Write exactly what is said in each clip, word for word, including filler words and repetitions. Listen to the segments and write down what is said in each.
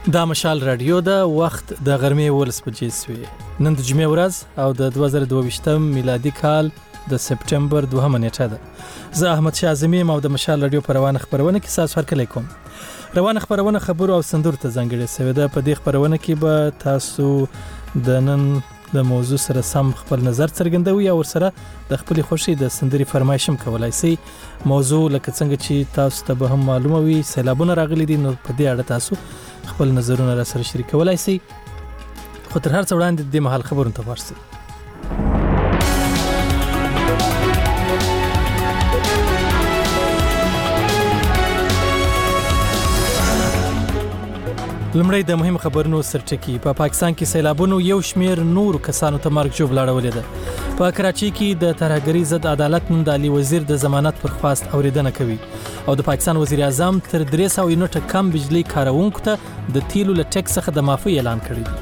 دا مشال رادیو دا وخت د غرمې ولس بجې سوی نن د جمعې ورځ او د دوه زره دوه میلادي کال د سپټمبر دوهمه نیټه ده. زه احمد شاه اعظمي او د مشال رادیو په روانه خبرونه کې تاسو هرکلی کوم. روانه خبرونه خبرو او سندرو ته ځانګړې شوې ده. په دې خبرونه کې به تاسو د نن د موضوع سره سم خپل نظر څرګندوي او ورسره د خپل خوشي د سندري فرمایش هم کولای شي. موضوع لکه څنګه چې تاسو ته به هم معلومه وي سیلابونه راغلي دي، نو په دې اړه تاسو خپل نظرونه را سره شریکولای شي. خو تر هر څه وړاندې د محل خبرونه ته ورسئ. لمړی د مهم خبرونو سرټکی. په پا پاکستان کې سیلابونو یو شمیر نور کسانو ته مرګ جوړ لاړولې ده. په کراچي کې د ترهګرۍ ضد عدالت نن د علي وزیر د ضمانت پر خواست اوریدنه کوي او د پاکستان وزیر اعظم تر درې سوه یونټه کم بجلی کاروونکو ته د تیلو له ټیکس څخه د معافي اعلان کړی دی.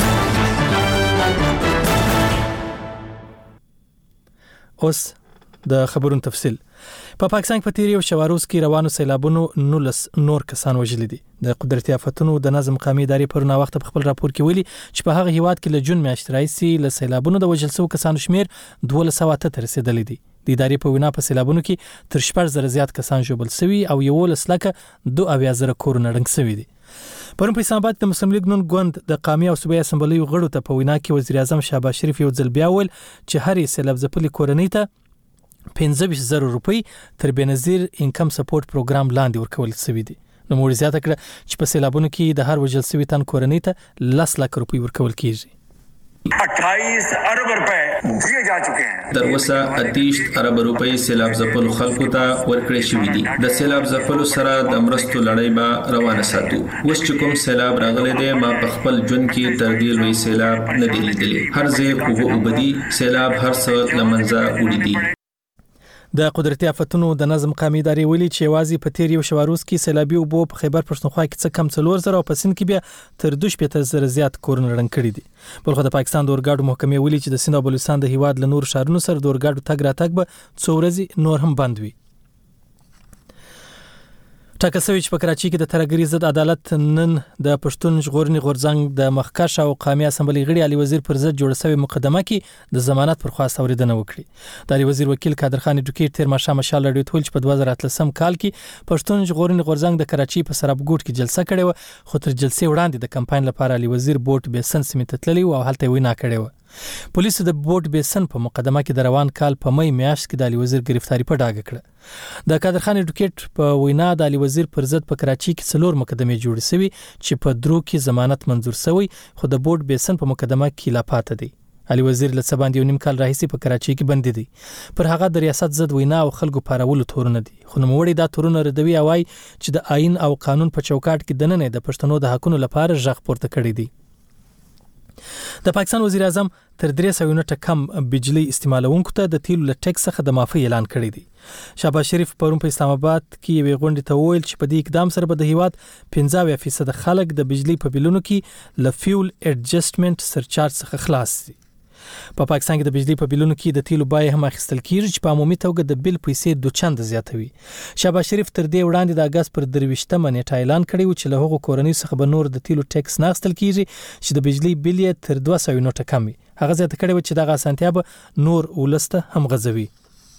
اوس د خبرونو تفصیل. په پاکستان په تیری او شواروز کې روانو سیلابونو نولس نور کسان وژلي دي. د قدرتي آفتونو د نظم قومي ادارې پر نا وخت په خپل راپور کې ویلي چې په هغه هیواد کې له جون میاشتې راهیسې له سیلابونو د وژل شوو کسانو شمیر دوه سوه اته ته رسیدلی دی. د ادارې په وینا په سیلابونو کې تر شپږ زره زیات کسان ژوبل شوي او یولس لکه دوه اویا زره کورونه ړنګ شوي دي. پرون په اسلام آباد د مسلم لیگ نون ګوند د قومي او صوبایي اسمبلیو غړو ته په وینا کې وزیر اعظم شهباز شریف یو ځل بیا ویل چې هرې سیلاب ځپلې کورنۍ ته پنځه ویشت زره روپۍ تر بېنظیر انکم سپورټ پروګرام لاندې ورکول شوي دي. نو موږ زیاته کړه چې په سیلابونو کې د هر وژل شوي تن کورنۍ ته لس لک روپۍ ورکول کیږي. अट्ठाईस अरब रुपए दिए जा चुके हैं. در اوسه اتیش ارب روپۍ سیلاب ځپلو خلکو ته ورکړې شوې دي. د سیلاب ځپلو سره د مرستو لړۍ به روانه ساتو. اوس چې کوم سیلاب راغلی دی ما په خپل ژوند کې تر دې لوی سیلاب نه دی لیدلی. هر ځای اوبه اوبدي سیلاب هر څه له منځه وړي دي. د قدرتي آفتونو د نظم قومي ادارې ویلي چې یوازې په تیر یو شواروز کې سیلابي اوبو په خیبر پښتونخوا کې څه کم څلور زره او په سند کې بیا تر دوه شپېته زره زیات کورونه ړنګ کړي دي. بلخو د پاکستان د اورګاډو محکمې ویلي چې د سند او بلوچستان د هیواد له نورو ښارونو سره د اورګاډو تګ راتګ به څو ورځې نور هم بند وي. ټاکل شوی چې په کراچي کې د ترهګرۍ ضد عدالت نن د پښتون ژغورنې غورځنګ د مخکښ او قومي اسمبلۍ غړي علي وزیر پر ضد جوړه شوې مقدمه کې د ضمانت پر خواست اوریدنه وکړي. د علي وزیر وکیل قادر خان ډوکیټ تیر ماښام مشال رادیو ته ویل چې په دوه زره اتلسم کال کې پښتون ژغورنې غورځنګ د کراچي په سرابګوټ کې جلسه کړې وه، خو تر جلسې وړاندې د کمپاین لپاره علي وزیر بوټ بیسن سیمې ته تللی و او هلته یې وینا کړې وه. پولیسو د بوټ بیسن په مقدمه کې د روان کال په مې میاشت کې د علي وزیر گرفتاری په ډاګه کړه. د قادر خان ډوکیټ په وینا د علي وزیر پر ضد په کراچي کې څلور مقدمې جوړې شوي چې په درو کې ضمانت منظور شوی، خو د بوټ بیسن په مقدمه کې لا پاتې دی. علي وزیر له څه باندې یو نیم کال راهیسې په کراچي کې بندي دی. پر هغه د ریاست ضد وینا او خلکو پارولو تورونه دي، خو نوموړی دا تورونه ردوي او وايي چې د آئین او قانون په چوکاټ کې دننه د پښتنو د حقونو لپاره غږ پورته کړی دی. د پاکستان وزیر اعظم تر درې سوه یونټه کم بجلی استعمالونکو ته د تیلو له ټیکس څخه د معافي اعلان کړی دی. شهباز شریف پرون په اسلام آباد کې یوې غونډې ته وویل چې په دې اقدام سره به د هیواد پنځه اویا فیصد خلک د بجلی په بیلونو کې له فیول ایډجسټمنټ سرچارج څخه خلاص دي. په پا پاکستان کې د بجلی په بیلونو کې د تیلو بیه هم اخیستل کیږي چې په عمومي توګه د بیل پیسې دوه چنده زیاتوي. شهباز شریف تر دې وړاندې د اګست پر درویشتمه نیټه اعلان کړی و چې له هغو کورنیو څخه به نور د تیلو ټیکس نه اخیستل کیږي چې د بجلی بیل یې تر دوه سوه یونټه کم وي. هغه زیاته کړې وه چې دغه اسانتیا به نور ولس ته هم غځوي.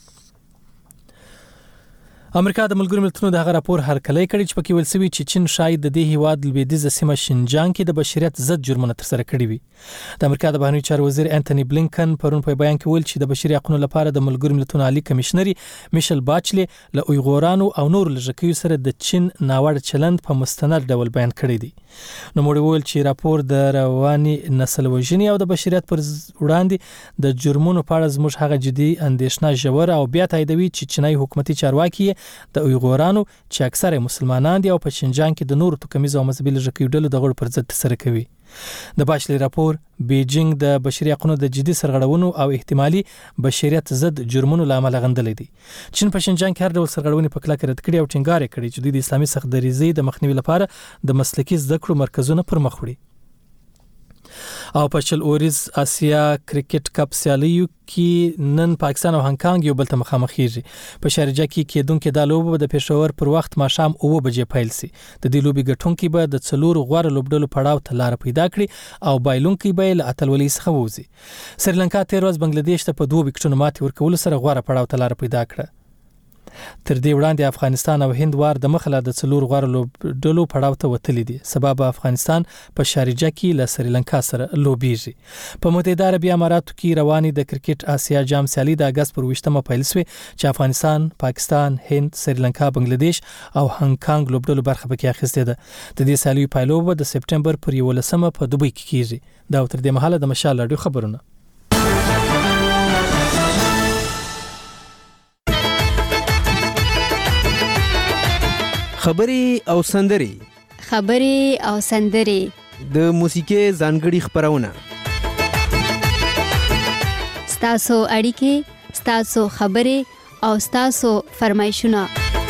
امریکا د ملګرو ملتونو د هغه راپور هرکلی کړی چې پکې ویل شوي چې چین شاید د دې هیواد لویدیځه سیمه شینجانګ کې د بشریت ضد جرمونه ترسره کړي وي. د امریکا د بهرنیو چارو وزیر انټوني بلینکن پرون په بیان کې ویل چې د بشري حقوقو لپاره د ملګرو ملتونو عالی کمشنري میشل باچلي له اویغورانو او نور لږکیو سره د چین ناوړه چلند په مستند ډول بیان کړی دی. نو موږ ویل چې راپور د رواني نسل وژنې او د بشریت پر وړاندې د جرمونو په اړه زموږ هغه جدي اندېښنه ژوره او بیا تاییدوي چې چینایي حکومتي چارواکي د اویغورانو چې اکثره مسلمانان دي او په شینجانګ کې د نورو توکمیزو او مذهبي لږکیو ډلو د غړو پر ضد ترسره کوي. د باشلي راپور بیجینګ د بشري حقوقو د جدي سرغړونو او احتمالي بشریت ضد جرمونو لامل غندلې دي. چین په شینجانګ کې هر ډول سرغړونې په کلکه رد کړي او ټینګار یې کړی چې دوی د اسلامي سختدریزۍ د مخنیوي لپاره د مسلکي زده کړو مرکزونه پر مخ وړي. او په چل اوریز آسیا کرکټ کپ سیالیو کې نن پاکستان او هانګ کانګ یو بل ته مخامخ کیږي په شارجه کې کېدونکو د لوبو د پېښور پر وخت ماښام اوه بجې پیل سي د دې لوبي ګټونکو به د څلور غوړ لوبډلو پړاو ته لار پیدا کړي او بایلونکو به له اتلولۍ څخه ووزي سریلانکا تیر ورځ بنگلاديش ته په دوه وکټونو ماتې ورکول سره غوړ پړاو ته لار پیدا کړه تر دې وړاندې افغانستان او هند وار د مخله د څلور غوړ لوبډلو پړاو ته وتلی دي سبب افغانستان په شارجه کې له سریلانکا سره لوبيږي په متحده عربی اماراتو کې رواني د کرکټ آسیا جام سیالي د اگست پر وشتمه پیل شوه چې افغانستان، پاکستان، هند، سریلانکا، بنگلاديش او هانګ کانګ لوبډلو برخه پکې اخیسته ده د دې سیالي پیلوب د سپټمبر پر یولسمه په دوبۍ کې کیږي دا تر دې مهاله د مشال رادیو خبرونه خبري او سندري خبري او سندري د موسیقي ځانګړي خبرونه ستاسو اړیکې ستاسو خبري او ستاسو فرمایشونه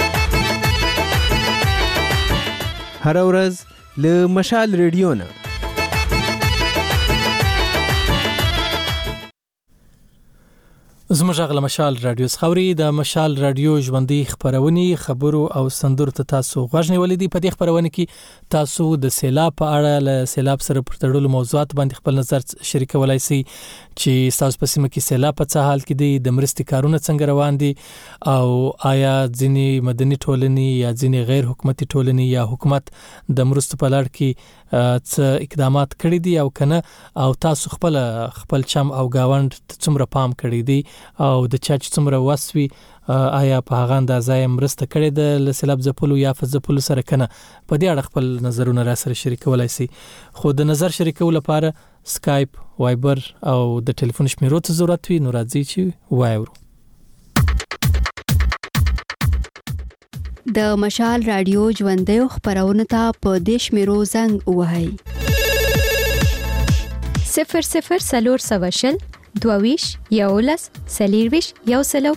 هر ورځ له مشال ریډیو نه زموږ غل مشال رادیو خوري د مشال رادیو ژوندۍ خبرونه خبرو او سندرو ته تاسو غوښنی ولیدي په دې خبرونه کې تاسو د سیلاب په اړه له سیلاب سره پرتړلو موضوعات باندې خپل نظر شریکولای شئ چې تاسو په سیمه کې سیلاب په څه حال کې دي د مرستې کارونه څنګه روان دي او آیا ځینی مدني ټولنې یا ځینی غیر حکومتي ټولنې یا حکومت د مرستو په لړ کې څه اقدامات کړی دي او کنه او تاسو خپل خپل چم او گاوند څومره پام کړی دي او د چا چې څومره وسوي آیا په هغه اندازې مرسته کړې ده له سیلاب ځپلو یا فزپلو سره کنه په دې اړه خپل نظرونه را سره شریکولای شي خو د نظر شریکولو لپاره سکایپ وایبر او د ټلیفون شمیرو ته ضرورت وي نو راځي چې وایو د مشال رادیو ژوندۍ خبرونه ته په دیش میرو زنګ وهاي صفر صفر سلور سواشل دوویش یولس سلیرویش یو سلو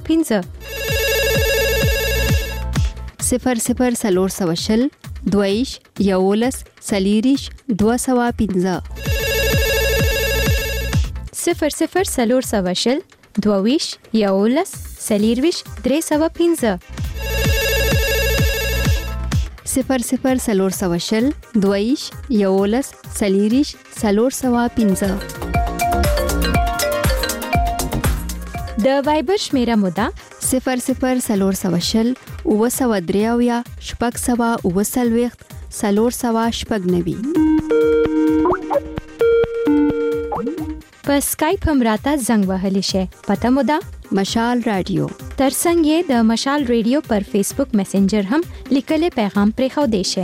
پینځه صفر صفر سلور سواشل دوویش یولس سلیریش دو سوا پینځه صفر صفر سلور سواشل دوویش یولس سلیرویش درې سوا پینځه صفر صفر سلور سواشل دویش یولس سلیریش سلور سوا پینځه د وایبر شمیره مودا صفر صفر سلور سواشل او سوا دریاویا شپږ سوا او سلويخت سلور سوا شپږ نوي په سکایپ هم راته زنګ وهلی شي پته مودا مشال رادیو ترڅنګ د مشال رادیو پر فیسبوک میسنجر هم لیکل پیغام پرې خو دی شي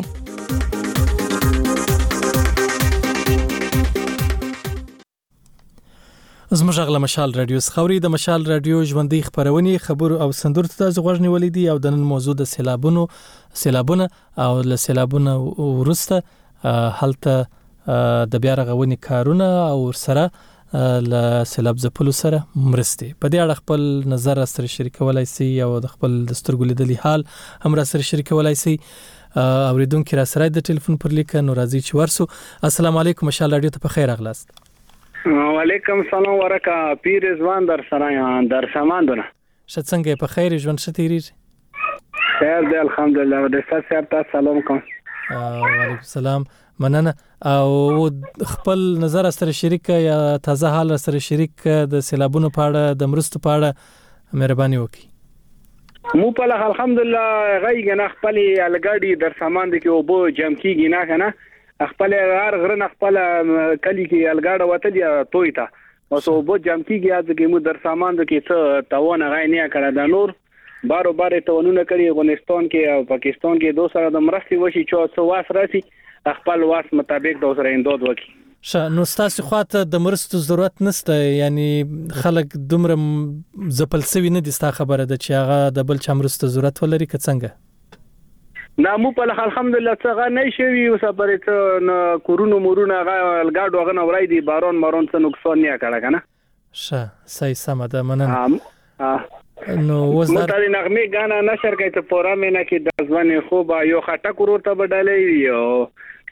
زموږ غل مشال رادیو خوري د مشال رادیو ژوندۍ خبرونه خبر او سندرو ته غوښنی ولیدي او د نن موضوع د سیلابونو سیلابونه او له سیلابونو ورسته هلته د بیا رغونې کارونه او سره له سیلاب ځپلو سره مرستې په دې اړه خپل نظر سره شریکولای شي او د خپل دستورګو لیدلي حال هم را سره شریکولای شي اوریدونکو را سره د ټلیفون پر لیک نو راځي چې ورسو السلام علیکم مشال رادیو ته په خیر اغلاست وعلیکم السلام ورکه پیر رضوان در سره در سماندونه شڅنګ په خیر ژوند شتیری خیر دی الحمدلله د سات سلام کوم وعلیکم السلام مننه او خپل نظر سره شریک یا تازه حال سره شریک د سیلابونو په اړه د مرستو په اړه مهرباني وکړئ مو په الحمدلله غیګ نه خپل الګاډي در سامان دي کې او بو جام کیږي نه کنه خپل غار غرن خپل کلی کې الګاډه وته دی تویتا او سو بو جام کیږي از کې مو در سامان د کې څه تاونه غای نه کړه د نور بارو بارې تاونونه کړي افغانستان کې او پاکستان کې دوه سره د مرستي وشي چې څو واس راسي خپل واس مطابق د سره اندود وکي ش نو ستاسو خواته د مرستو ضرورت نشته یعنی خلک دومره زپل سوي نه دي ستا خبره ده چې هغه د بل چا مرستو ضرورت ولري که څنګه نه مو په الحمدلله څنګه نه شوی وسپاره ته کورونو مورونه غاډو غنه ورای دي بارون مارون څه نقصان نه کړه کنه ش صحیح سم ده مننه نو وزدار متاري نغمه غانا نشر کوي ته پورا مینه کې د ځواني خوبه یو خټه کورور ته بدلې یو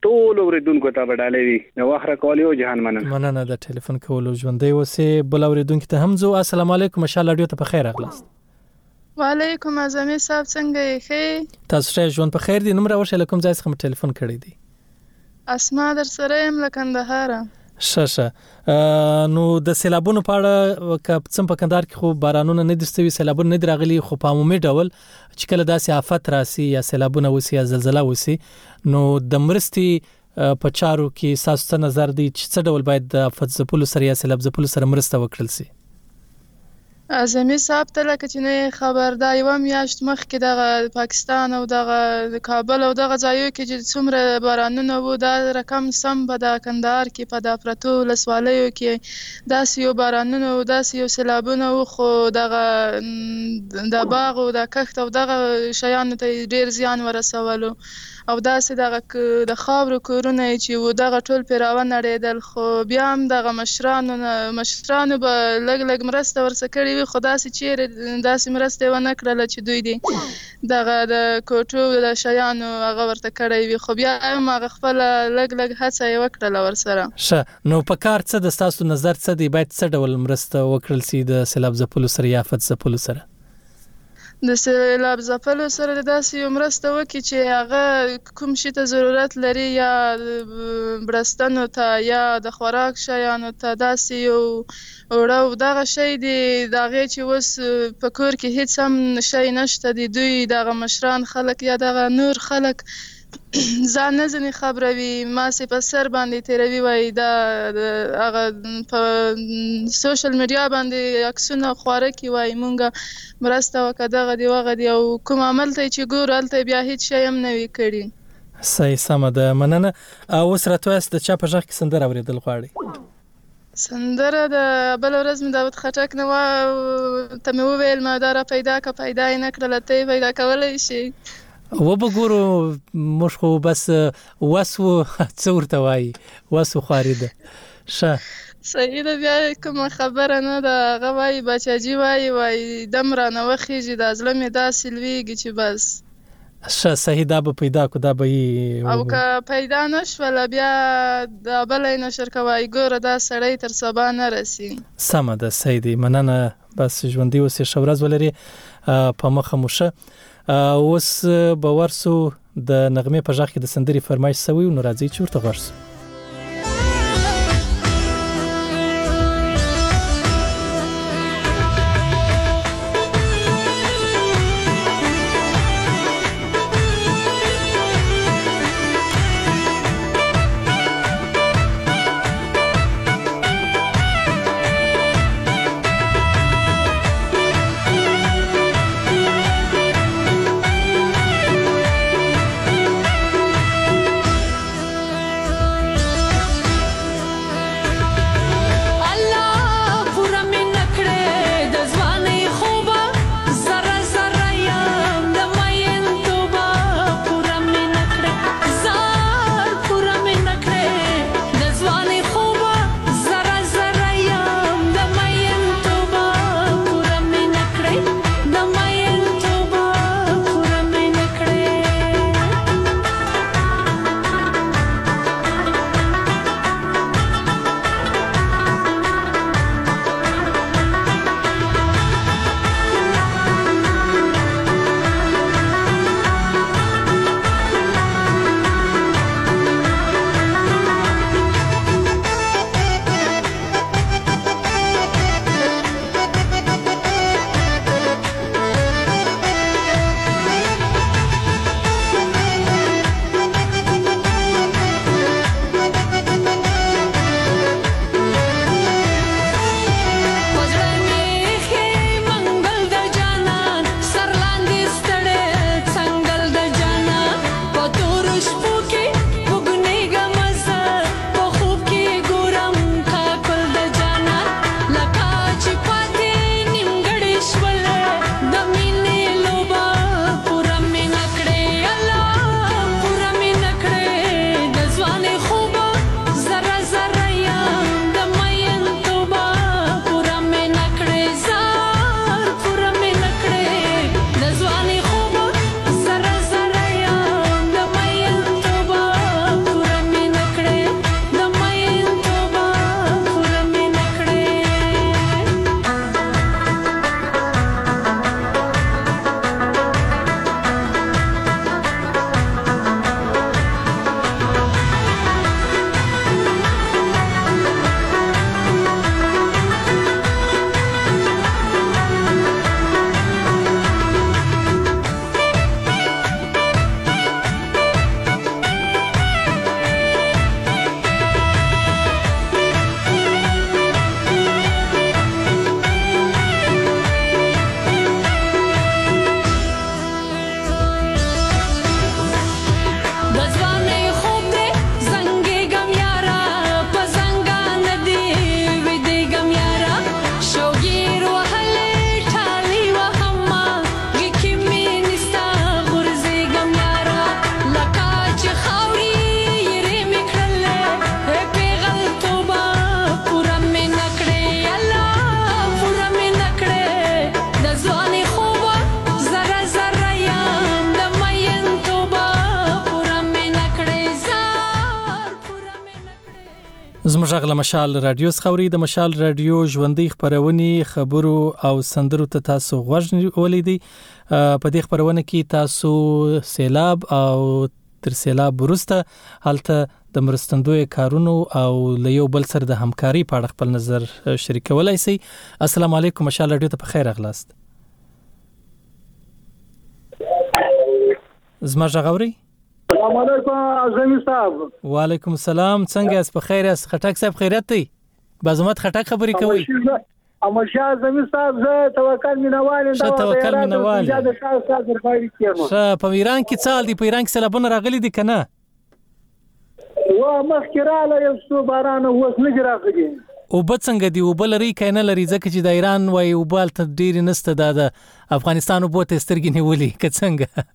ټول اوریدونکو ته بداله وي نو واخره کولی او جهان مننه مننه د ټلیفون کولو ژوندۍ اوسې بل اوریدونکو ته هم زو السلام علیکم ماشاءالله رادیو ته په خیر اغلاست وعلیکم اعظمي صاحب څنګه یې ښه تاسو ته ژوند په خیر دي نوم راوښه لکم ځای څخه ټلیفون کړی دی اسما در سره يم له کندهار شاشه نو د سیلابونو په اړه کپ څم په کندهار کې خو بارانونه نه دستوي سیلابونه نه دراغلي خو په عمومي ډول چې کله داسې آفت راسي یا سیلابونه وسی یا زلزلہ وسی نو د مرستي په چارو کې ساسو نظر دی چې څه ډول باید د آفت ځپلو سره یا سیلاب ځپلو سره مرسته وکړل شي اعظمي صاحب ته لکه چې نه خبر دا یو میاشت مخکې دغه پاکستان او دغه کابل او دغه ځایو کې چې څومره بارانونه وو دا رقم سم په د کندهار کې په د پرتو ولسوالیو کې داسې یو بارانونه او داسې یو سیلابونه وو خو دغه د باغ او د کښت او دغه شیانو ته ډیر زیان ورسولو او داسې دغه د خاورو کورونه چې و دغه ټول پیراوه نړېدل خو بیا هم دغه مشرانو مشرانو به لږ لږ مرسته ورسره کړې وي خو داسې چیرې داسې مرسته ونه کړله چې دوی دي دغه د کوټو د شیانو هغه ورته کړی وي خو بیا هم هغه خپله لږ لږ هڅه یې وکړله ورسره ښه نو په کار څه د ستاسو نظر څه دی باید څه ډول مرسته وکړل شي د سیلاب ځپلو سره یا آفت ځپلو سره د سیلاب ځپلو سره داسې یو مرسته وکړي چې هغه کوم شي ته ضرورت لري یا برستنو ته یا د خوراک شیانو ته داسې یو اوړه او دغه شی دی د هغې چې اوس په کور کې هیڅ هم شی نشته دی دوی دغه مشران خلک یا دغه نور خلک ځان نه ځنې خبروي ماسې په سر باندې تیروي وایي دا هغه په سوشل میډیا باندې عکسونه خواره کړي وایي مونږ مرسته وکړه دغه دی وغه دی او کوم عمل ته چې ګورو هلته بیا هیڅ شی هم نه وي کړي صحیح سمه ده مننه اوس راته وایاست د چا په غږ کې سندره اورېدل غواړئ سندره د بله ورځ مې داود خټک نه ته مې وویل ما دا را پیدا که پیدا یې نه کړله ته یې پیدا کولی شي و به ګورو موږ خو بس وسو څه ورته وایي وسو خواري ده ښه صحیح ده بیا کومه خبره نه ده هغه وایي باچاجي وایي وایي دم رانه وخیږي دا زړه مې داسې لویږي چې بس ښه صحیح دا به پیدا کو دا به یې او که پیدا نه شوله بیا دا بله یې نشر که وایي ګوره دا سړی تر سبا نه رسي سمه ده صحیح دی مننه بس ژوندي اوسې ښه ورځ ولرې په مخه مو ښه اوس به ورسو د نغمې په غږ کې د سندرې فرمایش سوی نو راځئ چې ورته غوږ شو مشغله مشال رادیو خوري د مشال رادیو ژوندۍ خبرونه خبرو او سندرو ته تاسو غوږ ولیدي. په دې خبرونه کې تاسو سیلاب او تر سیلاب وروسته حالته د مرستندوی کارونو او لیو بل سره د همکاري په اړه خپل نظر شریکولای شئ. السلام علیکم، مشال رادیو ته په خیر اغلاست. زما ژغوري. السلام علیکم اعظمي صاحب. وعلیکم السلام، څنګه اس په خیر اس؟ خټک صاحب خیرت دی؟ بازمت خټک خبرې کوي. امرشاه اعظمي صاحب زه توکل مینوال یم. څه توکل مینوال؟ زه شاه صاحب درباري کېم. څه په ایران کې څال دی؟ په ایران کې سیلابونه راغلي دي کنه؟ و مخکراله یو څو باران اوس نه راغلي. او بد څنګه دی؟ او بل لري کینه لري ځکه چې د ایران وای او بل ته ډیر نسته د افغانستان او بوته سترګې نیولې که څنګه؟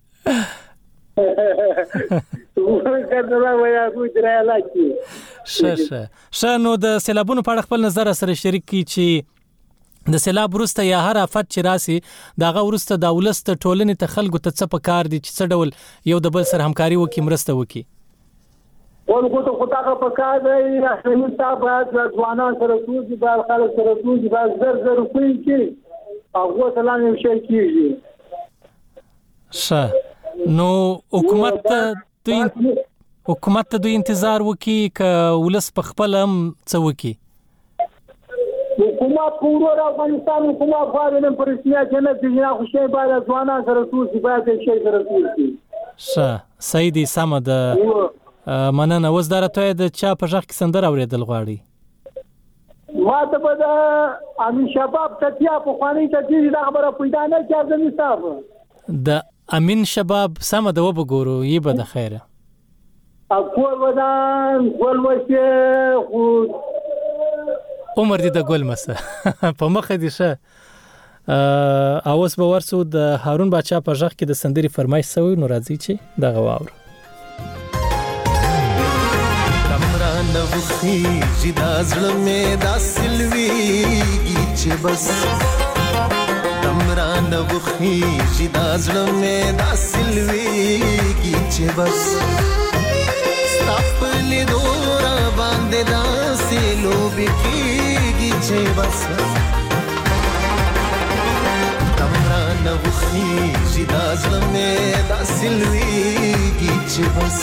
شه شه شه نو د سیلابونو په اړه خپل نظر سره شریک کی چې د سیلاب وروسته یا هر آفت چې راسي داغه وروسته د ولست ټولنې ته خلکو ته څه پکار دي چې څه ډول یو د بل سره همکاري وکړي، مرسته وکړي. ورغو ته خدای په کار دی احسن صاحب د ځوانان سره توګه د خلک سره توګه د زر زر کوي چې هغه سلام یو شي کیږي. شه نو حکومت دوی حکومت ته دوی انتظار وکي ک ولس په خپل هم څه وکي؟ حکومت پورو افغانستان حکومت فارنن پر رسمي نه دي نه خو شي باید ځوانان سره توګه باید شي سره توګه. شه سیدی سم د مننه. اوس درته د چا په ځخ کې سندر اوریدل غواړي؟ ما ته په د امین شباب تکیا په خواني ته دې دا خبره پیدا نه کړم زمي صاحب. د امین شباب سم د وبګورو یی به د خیره اقول ودان ګل وشه خو عمر دې د ګل مسه په مخ دې شه. اوس به ورسو د هارون بچا په ځخ کې د سندري فرمایش سوی نو راځي چې دغه واور. کمران وخی جدا زړه مې دا سلوي چې بس کمران وخی جدا زړه مې دا سلوي چې بس ستاپل دورا باندې دا سلو بکیږي چې بس کمران وخی جدا زړه مې دا سلوي چې بس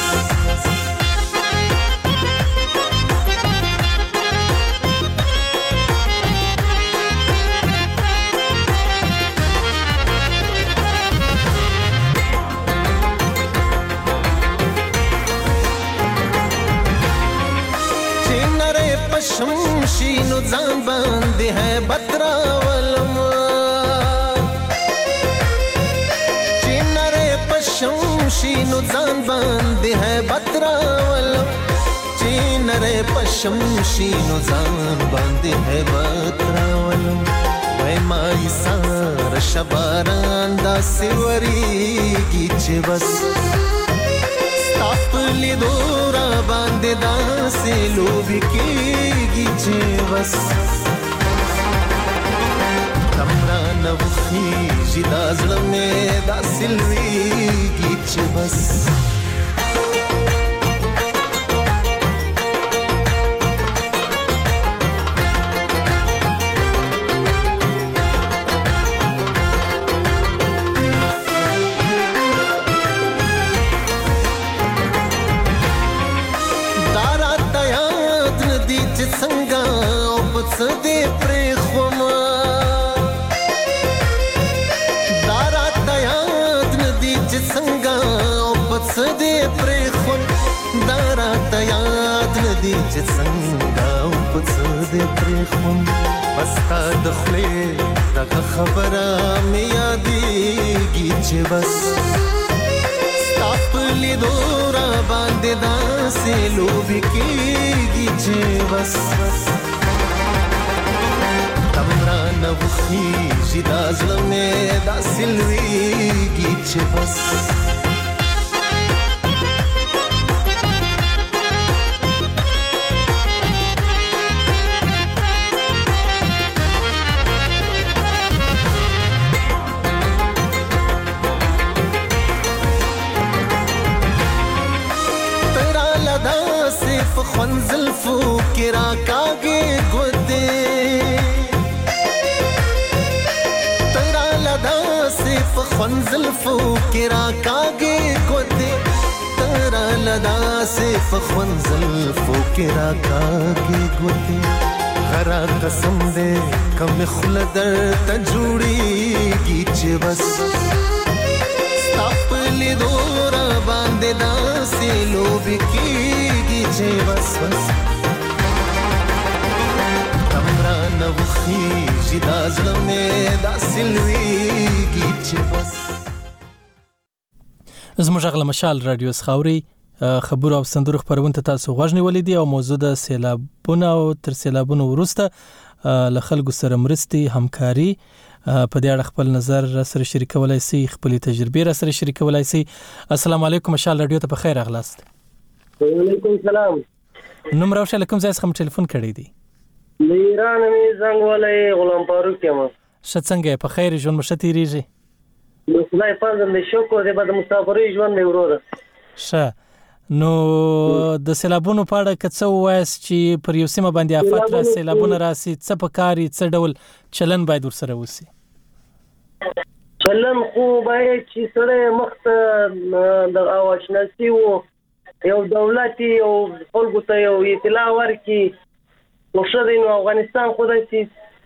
شمشینو ځان باندې ہے بترا ولم چینره پشمشینو ځان باندې ہے بترا ولم چینره پشمشینو ځان باندې ہے بترا ولم وای مای سار شباران دا سیوریږي چې بس خپل دورا باندې دا سلوب کېږي چې بس کمران وخی جدا زړه مې دا سلويږي چې بس सदे प्रेखमा दारात याद नदी जिसंगा ओपत सदे प्रेखम दारात याद नदी जिसंगा ओपत सदे प्रेखम बसता दखले तक खबरा में यादेगी चे बस स्तापली दोरा बांधे दा से लोभी केगी चे बस کمران وخی جدا زړه مې دا سلويږي چې بس ترا لدا صرف خنزل فو کې را कागे गोते तेरा लदा से फखंजल फो किरा कागे गोते तेरा लदा से फखंजल फो किरा कागे गोते खरा कसम दे कम खुलदर तजुड़ी की बस स्तापली दोरा बांधे दासे लोब की चे बस बस हमरा नवखी जिदा زلمه دا سلوي चे बस زموږ غل مشال رادیو سخاوري خبر او صندوق خبرونه تاسو غوښنی ولیدي او موضوع د سیلابونه او تر سیلابونو وروسته ل خلکو سره مرستي همکاري په دې اړه خپل نظر سره شریکولای شي خپل تجربه را سره شریکولای شي. السلام علیکم مشال رادیو ته بخیر اغلاست. وعلیکم السلام. نوم راوشه کوم ځای څخه ټلیفون کړی دی؟ ایران می زنګ ولای غلام فاروق یم. شڅنګه په خیر ژوند مشتی ریږي؟ نو خدای پاک دې شکر دې بعد مسافرې ژوند مې وروره. ښه نو د سیلابونو په اړه که څه وایس چې پر یو سیمه باندې آفات را سیلابونه راسي څه په کاري څه ډول چلن باید ورسره وسی؟ چلن خو باید چې سره مخته د اواشناسي وو یو دولتي او خلکو ته یو اطلاع ورکړي نو ښه دی نو افغانستان خو داسې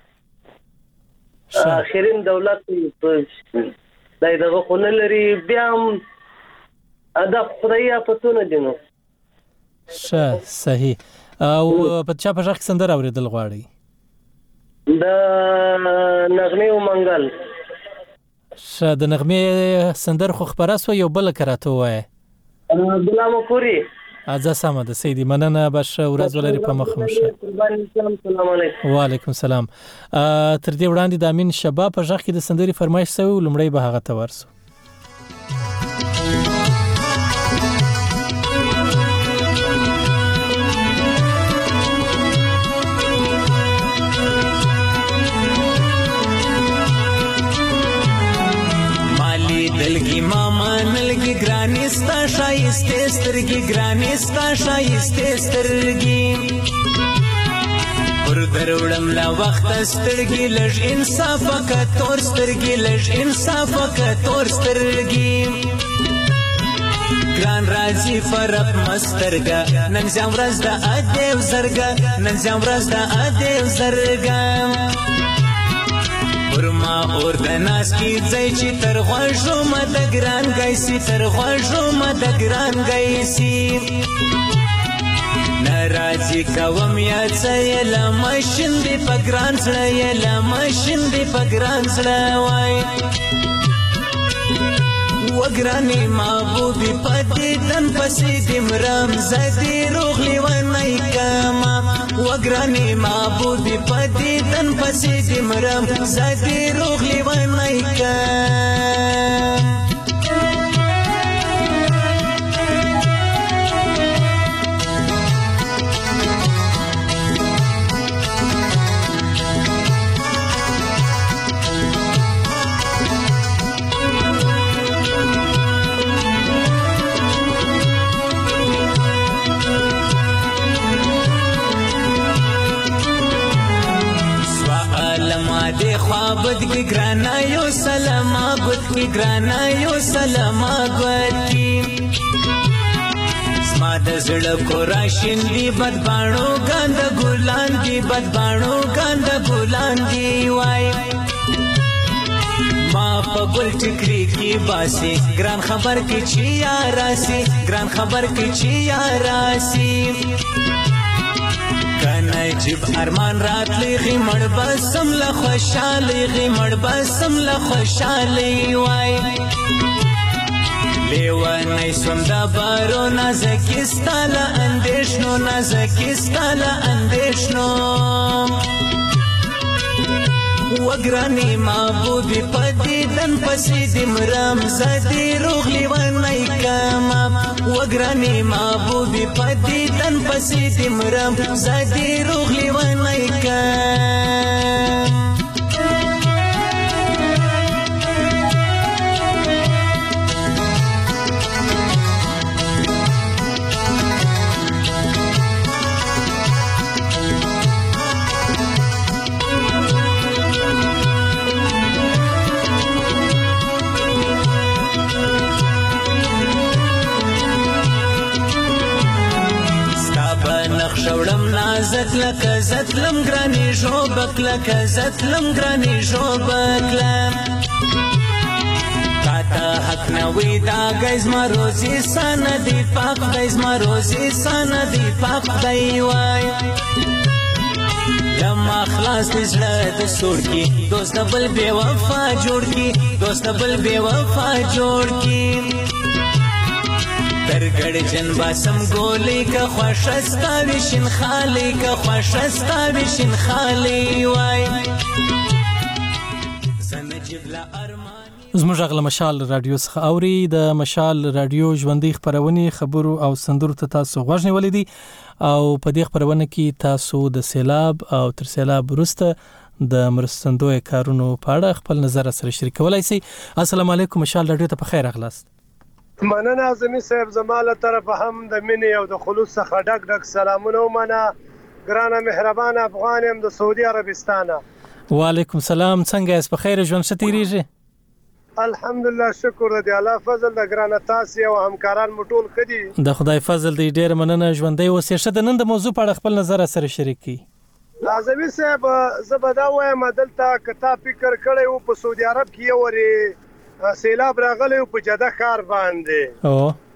آخرین دولت دی دغه خو نه لري بیا هم دا خدای افتونه دي نو ښه صحیح او په چا په ځخ سندر اوریدل غواړي د نغمه او منګل ښه د نغمه سندر خو خبره سو یو بل کراته وای غلام پوری اځه سم ده سیدی مننه بش ورځ ولري په مخ مشه. السلام علیکم. وعلیکم السلام. تر دې وړاندې د امین شباب په ځخ کې د سندري فرمایش سوی لمړی به هغه ته ورسو. دلگی ماما نلگی گرانی ستا شایسته سترگی گرانی ستا شایسته سترگی پر دروڑم لا وقت سترگی لج انصافا کا تور سترگی لج انصافا کا تور سترگی گران رازی فرق مسترگا نن زم رز دا ادیو زرگا نن زم رز دا ادیو زرگا ورما اور د ناس کی ځای چې تر غوښو مد ګران گایسي تر غوښو مد ګران گایسي ناراضي کوم یا ځای لا ماشین دی پګران سره یا ماشین دی پګران سره وای وګرانی محبوبي پدې دن پسې دمرام زدي روغلي ونای کما وګرانی محبوبي پدې دن پسې دمرام زدي روغلي ونای کما دے خوابت کی گرانا یو سلاما گت کی گرانا یو سلاما گت کی زما د زړه کو راشین دی بد باڼو ګاند ګلان دی بد باڼو ګاند ګلان دی وای ما په ګل ټکری کی باسي ګران خبر کی چی یاراسي ګران خبر کی چی یاراسي کنه جب ارمان رات لغی مړ بسم له خوشالي غي مړ بسم له خوشالي وای لیوانه سوندا بارو نازکستاله اندیشنو نازکستاله اندیشنو وګرانی محبوبي پدې دن پسې دمرام زدي روغلي ونای کما وګرانی محبوبي پدې دن پسې دمرام زدي روغلي ونای کما لکه زتلم ګرانې ژوبک لکه زتلم ګرانې ژوبک لم تا حق نوی دا گیز ما روزی سان دی پاک گیز ما روزی سان دی پاک دی وای لما خلاص نزله د سوړ کی دوست بل بے وفا جوړ کی دوست بل بے وفا جوړ کی درګړ جن باسم ګولې کا خوشستا وشین خالی کا خوشستا وشین خالی وای زنجب لا ارمان زموږ غل مشال رادیو څخه اوري د مشال رادیو ژوندۍ خبرونه خبرو او سندرو ته تاسو غوښنه ولیدي او په دې خبرونه کې تاسو د سیلاب او تر سیلاب وروسته د مرستندوی کارونو په اړه خپل نظر سره شریکولای شئ. السلام علیکم مشال رادیو ته په خیر اغلاست. مننه اعظمي صاحب زماله طرف هم د مینې او د خلوص څخه ډک ډک سلامونه ومنه ګرانه مهربانه افغان يم د سعودي عربستان. وعلیکم سلام څنګه یاست په خیر ژوند شتیریږي؟ الحمدلله شکر دی الله فضل د ګرانه تاسو او همکاران مټول کدي د خدای فضل دی ډیر مننه ژوندۍ اوسې شه د نن د موضوع په اړه خپل نظر سره شریک کی. اعظمي صاحب زبدا وایم دلته کتا فکر کړی او په سعودي عرب کې وری سیلاب راغلی په جده ښار باندې او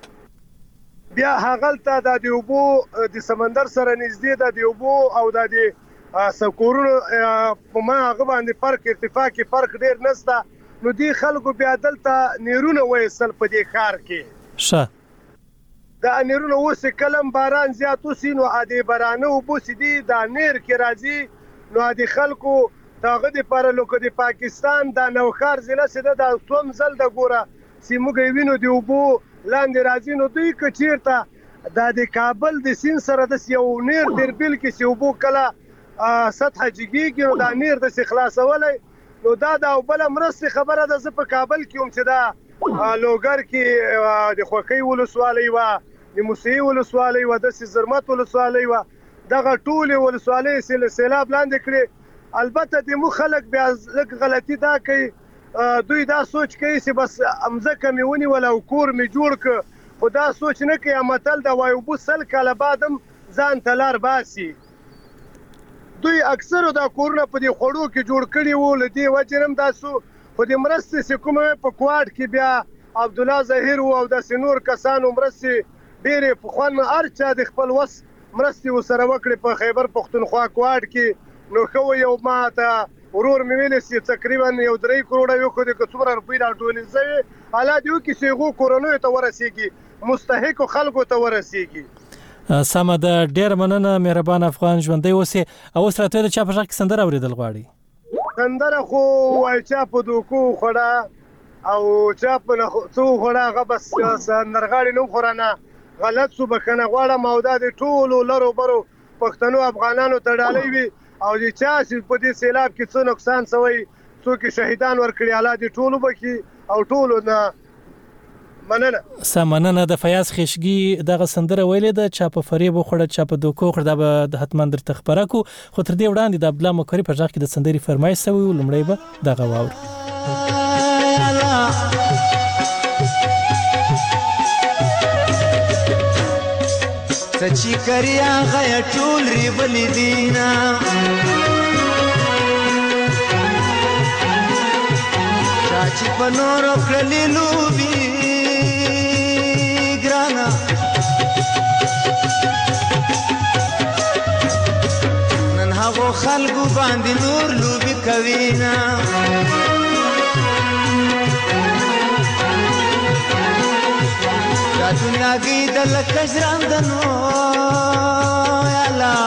بیا هغلته د دیوبو د سمندر سره نږدې د دیوبو او د سکورونو په ما هغه باندې فرق ارتفاع کې فرق ډیر نشته نو دی خلکو بیا دلته نیرونه وېسل په دې ښار کې ښه دا نیرونه اوس کلم باران زیات وسی نو عادي بارانه او بوس دي دا نیر کې راځي نو عادي خلکو داغه د پر لوکو د پاکستان د نوخار ضلع سره د څوم زل د ګوره سیموګې وینو دی وبو لاندې راځي نو دوی کچیرته د کابل د سین سره د یو نیر دربل کې سیوبو کله سطح جګیږي نو دا نیر د خلاصولای نو دا د بل مرسته خبره ده زه په کابل کې هم چې دا لوګر کې د خوخي ولسوالۍ و د موسی ولسوالۍ و د زرمت ولسوالۍ و دغه ټول ولسوالۍ سیلاب لاندې کړي. البته د مو خلک بیا لږ غلطي دا کوي دوی دا سوچ کوي چې بس امزکه مې ونی ولا کور مې جوړ ک خو دا سوچ نه کوي متل دا وایو بو سل کاله بعدم ځان تلار باسي. دوی اکثر دا کورونه په دې خړو کې جوړ کړي وو لدی وجرم تاسو خو د مرستې حکومت په کوارد کې بیا عبد الله ظاهر او د سنور کسانو مرستې ډېرې په خوان ارچا د خپل وس مرستې وسره وکړي په خیبر پختونخوا کوارد کې نو خو یو ما ته ورور مې ویل چې تقریبا یو درې کروڑه یو خو د څومره روپۍ راټولې زوي حالات یو کې سیغو کورونو ته ورسیږي مستحق خلکو ته ورسیږي. سمه ده ډیر مننه مهربان افغان ژوندۍ اوسې او اوس راته د چا په ځای کې سندره اوریدل غواړي؟ سندره خو وای چا په دوکو خړه او چا په څو خړه هغه بس سندرغاړي نوم خورانه غلط سو بکنه غواړم او د ټولو لرو برو پښتنو افغانانو ته ډالۍ وي او چې چا چې په دې سیلاب کې څو نقصان سوی څوک شهیدان ورکړي اعلی دي ټولو بکی او ټولو نه مننه. سمننه د فیاض خشګي دغه سندره ویلې ده چا په فریب خوړه چا په دوکو خړه به د حتمن در تخبره کو خو تر دې وړاندې د عبد الله مکری په ځای کې د سندري فرمایش سوی لمړی به دغه واور سچي کریا غیا ټول ری بل دینا چاچی په نور کړلې لوبي ګرانا نن هغه خلکو باندې نور لوبي کوینا دا دنیا کې د لکشران دنو یالا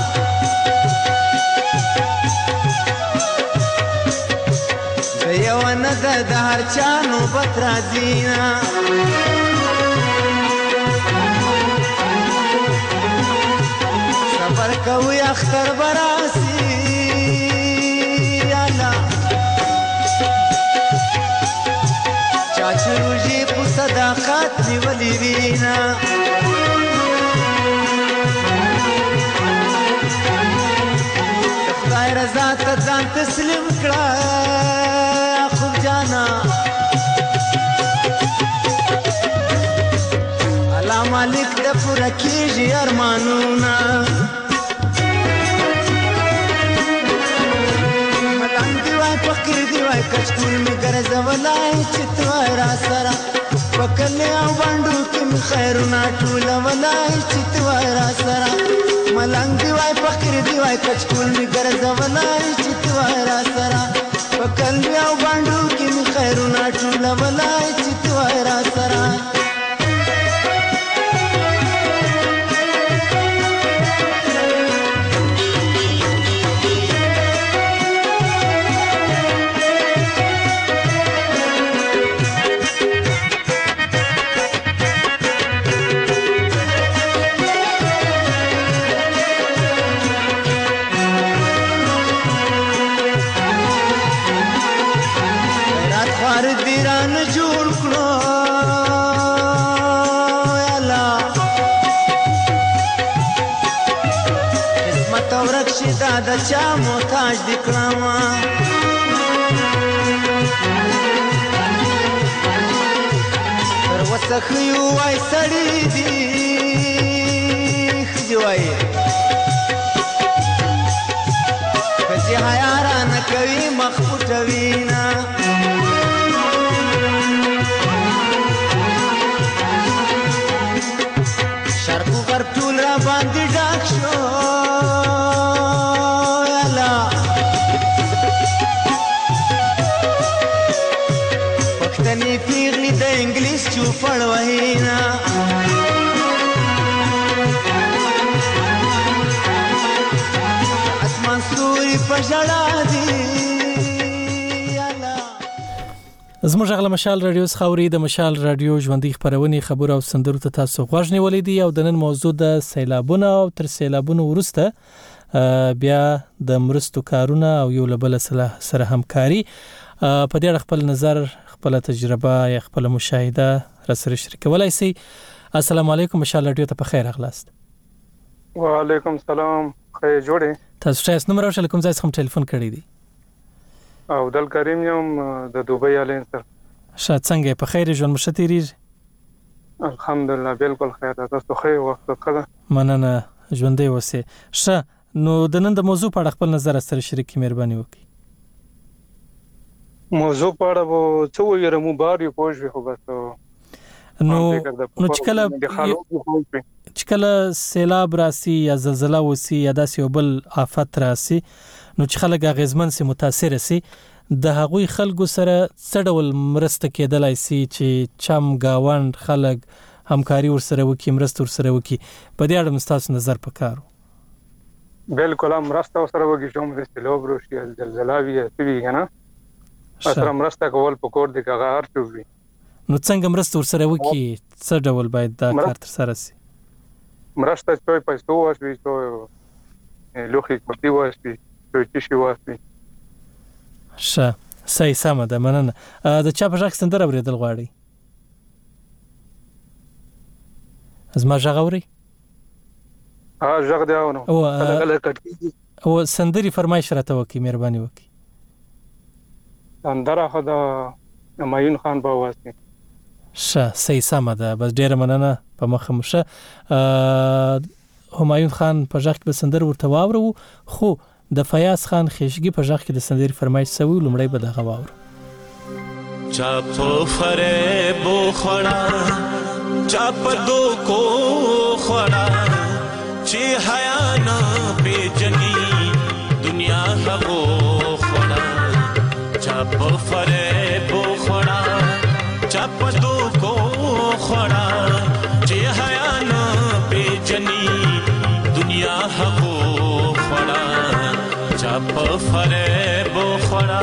دیوانه د هر چانو بترازینا صبر کوي اختر براسي یالا چاچ روجي په صداقت نیولې وینا خدای رضا ته ځان تسلیم کړه خو جانا الله مالک د پوره کیږي ارمانونه فقیر دی وای کچکول می ګرځولای چې تو را سره وکړې او باندې کې می خیرونه ټول ولای چې تو را سره ملنګ دی وای فقیر دی وای کچکول می ګرځولای چې تو را سره وکړې او باندې کې می خیرونه ټول ولای چې تو را سره د چا محتاج د کړما تر وسه خيو وای سړی دی خجوای کجه حیارا نه کوي مخفوټوینا شرقو غرب ټول را باندې ډاک شو پیغلی د انګلیس چوپړ وهینا اسمان ستوري پژړا دي زموږ غل مشال رادیو خاوري د مشال رادیو ژوندۍ خبرونه خبر او سندرو ته تاسو غوښ نیولې دي او د نن موضوع د سیلابونو او تر سیلابونو ورسته بیا د مرستو کارونه او یو لبل سره همکاري په دې اړه خپل نظر خپل تجربه یا خپل مشاهده را سره شریکولای شئ. السلام علیکم مشال رادیو ته په خیر اغلاست. وعلیکم السلام خیر جوړه تاسو تاسو نمبر او کوم ځای څخه ټلیفون کړی دی؟ عبدل کریم یم د دوبۍ الین سره. شاد څنګه په خیر ژوند مشتری؟ الحمدلله بالکل خیر تاسو خیر وخت خدا مننه ژوندې وسه. ښه نو د نن د موضوع په اړه خپل نظر سره شریکي مهرباني وکړئ. موضوع په اړه وو څه ویره مو بار یو پوښ خو بس نو نو چې کله چې کله سیلاب راسي یا زلزلہ وسی یا داسې یو بل آفت راسي نو چې خلک غیزمن سي متاثر سي د هغوی خلکو سره څه ډول مرسته کېدلای سي چې چم گاوند خلک همکاري ورسره وکي مرسته ورسره وکي په دې اړه مستاسو نظر پکارو. بالکل مرسته ورسره وکي چې موږ سیلاب وروشي زلزلہ وي سوي کنه اصلا مرسته کول پکور دي کغه هر څه وي نو څنګه مرسته ورسره وکي څه ډول باید دا کار تر سره سي؟ مرسته چې پیسې واسي چې لوخي کوي واسي چې شي واسي. ښه صحیح سم ده مننه. د چا په ځخ سندره اوریدل غواړي؟ ازما ژغوري ها ژغ دی او نو کله کټي او سندري فرمایش راته وکي مهرباني وکي. اندره خدا همایون خان په واسطه. ښه صحیح سم ده بس ډیره مننه په مخه مشه. همایون خان په ځخ کې سندر ورته واورو خو د فیاض خان خېشګي په ځخ کې د سندري فرمایش سوي لمړی به دغه واورو. چا په فریب خړا چا په دوکو خړا چې حیا نه پیجنی دنیا هغو خړا چا په فریب خړا چا په دوکو خړا چې حیا نه پیجنی دنیا هغو خړا چا په فریب خړا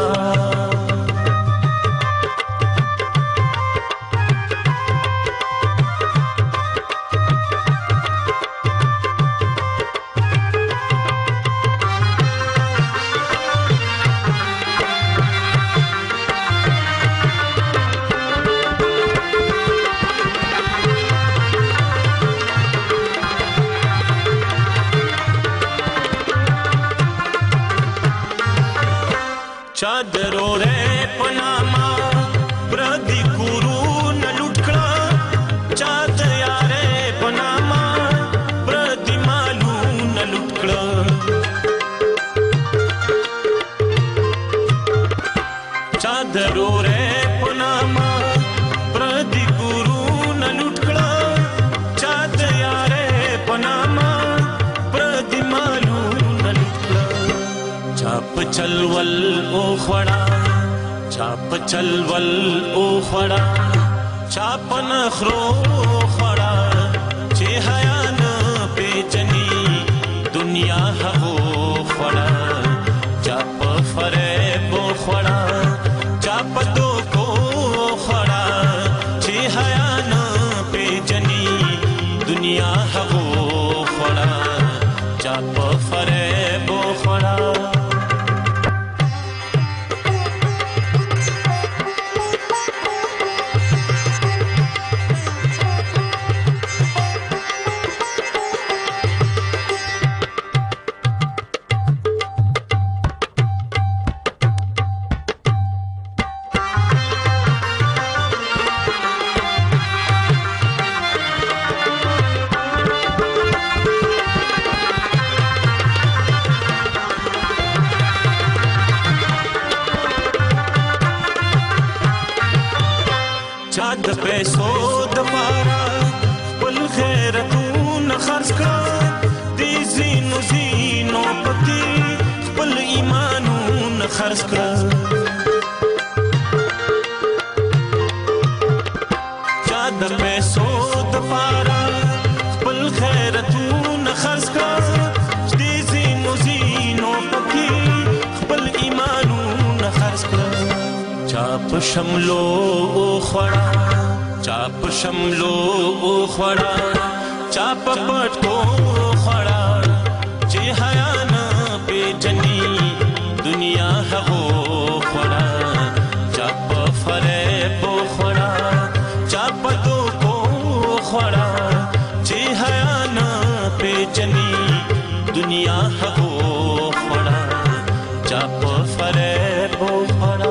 چادرو رے پناما پردی کورو نلوٹکڑا چاد یارے پناما پردی مالو نلوٹکڑا درورې پناما پردي ګورونه لټکړه چا د یارې پناما پردي مالونه لټکړه چا په چلول او خړا چا په چلول او خړا چا په نخرو خړا چې حیا نه پیچني دنیا هغو خړا چا په فریب خړا چا په دوکو خړا چې حیا نه پیچني دنیا هغو خړا چا په فریب خړا د پیسو د پارا خپل غیرتونه خرڅ کړه دې زینو زینو پکې خپل ایمانونه خرڅ کړه چا د پیسو د پارا خپل غیرتونه خرڅ کړه دې زینو زینو پکې خپل ایمانونه خرڅ کړه چا په شملو خړا چا په شملو خړا چا په پټو خړا چې حیا نه پیچني دنیا هغو خړا چا په فریب خړا چا په دوکو خړا چې حیا نه پیچني دنیا هغو خړا چا په فریب خړا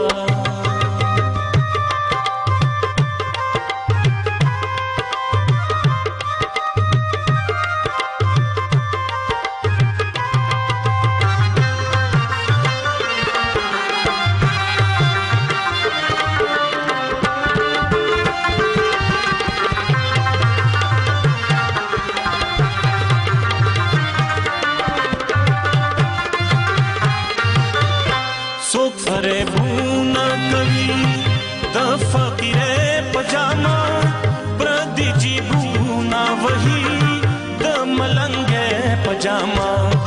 فریبونه کوي د فقیرې پجاما پردي جیبونه وهي د ملنګې پجاما